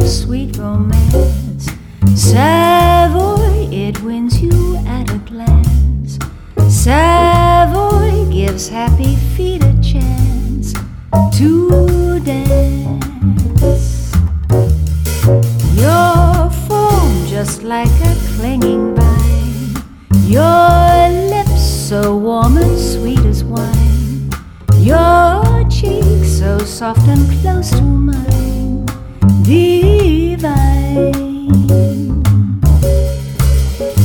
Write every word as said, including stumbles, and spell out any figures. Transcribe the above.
sweet romance. Savoy, it wins you at a glance. Savoy gives happy feet a chance to dance. Your form just like a clinging vine, your lips so warm and sweet as wine, your cheeks so soft and close to mine, divine.